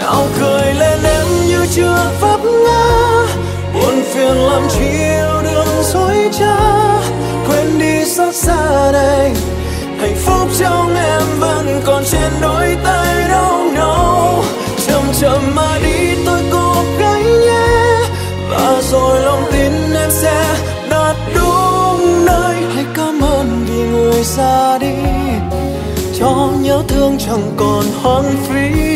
nào cười lên em như chưa vấp ngã. Buồn phiền làm chi yêu đương dối trá, quên đi xót xa đây. Hạnh phúc trong em vẫn còn trên đôi tay đau no. Chậm chậm mà đi tôi cố gắng nhé, và rồi lòng tin em sẽ đạt đúng nơi. Hãy cảm ơn vì người ra đi, cho nhớ thương chẳng còn hoang phí.